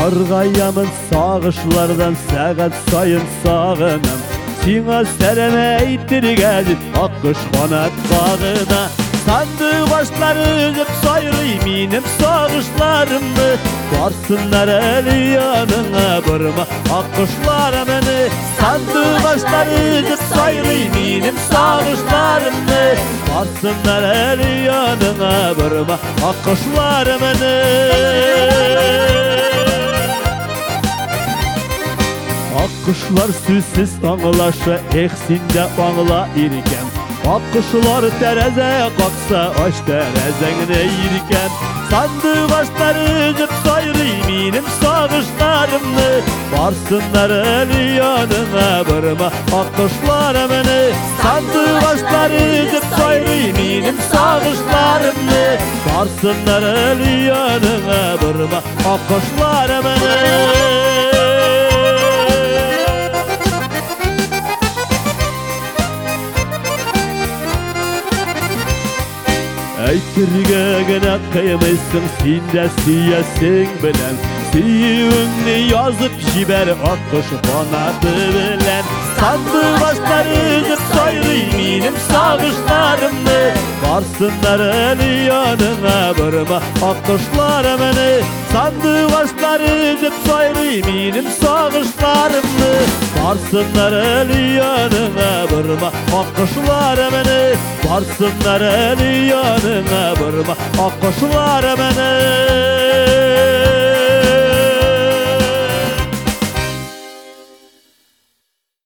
Sargayamın sağışlardan saat sayın sağınam. Sina seremeydir gelip akış kanat bağına. Sandığı başları üzüp sayırayım inim sağışlarımı. Varsınlar eli yanına vurma akışlarımını. Sandığı başları üzüp sayırayım inim sağışlarımı. Varsınlar eli yanına vurma akışlarımını. Akışlar süzsüz anlaşa eksinde anla irken. Akışlar tereze kalksa aç terezene irken. Sandığı başları üzüp sayırayım inim sağışlarımı. Varsınlar eli yanına vurma akışlarımını. Sandığı başları üzüp sayırayım inim sağışlarımı. Varsınlar eli yanına vurma akışlarımını. Aytırga gına kıymışsın sinde siyesin bilen. Siyünni yazıp jiber akış kanadı bilen. Sandığı başları üzüp sayırayım inim sağışlarımı. Varsınlar eli yanına vurma akışlarımını. Sandığı başları üzüp sayırayım inim sağışlarımı. Varsınlar eli yanına vurma akışlarımını. Varsınlar eli yanına vurma akışlarımını.